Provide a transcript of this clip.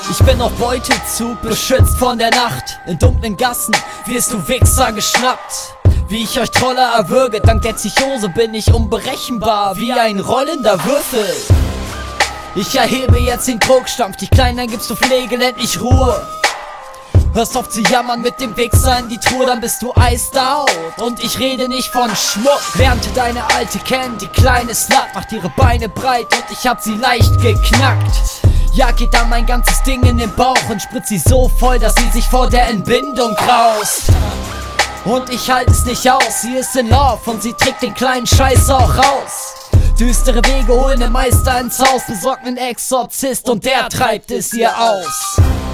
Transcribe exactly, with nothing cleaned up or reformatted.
Ich bin auf Beutezug, beschützt von der Nacht. In dunklen Gassen wirst du Wichser geschnappt. Wie ich euch Troller erwürge, dank der Psychose bin ich unberechenbar, wie ein rollender Würfel. Ich erhebe jetzt den Druckstampf, die Kleinen, dann gibst du Pflege, endlich Ruhe. Hörst auf zu jammern mit dem Wichser in die Truhe, dann bist du iced out. Und ich rede nicht von Schmuck. Während deine Alte kennt, die kleine Slut macht ihre Beine breit und ich hab sie leicht geknackt. Ja, geht dann mein ganzes Ding in den Bauch und spritzt sie so voll, dass sie sich vor der Entbindung graust. Und ich halte es nicht aus, sie ist in Love und sie trägt den kleinen Scheiß auch raus. Düstere Wege holen den Meister ins Haus, besorgt einen Exorzist und der treibt es ihr aus.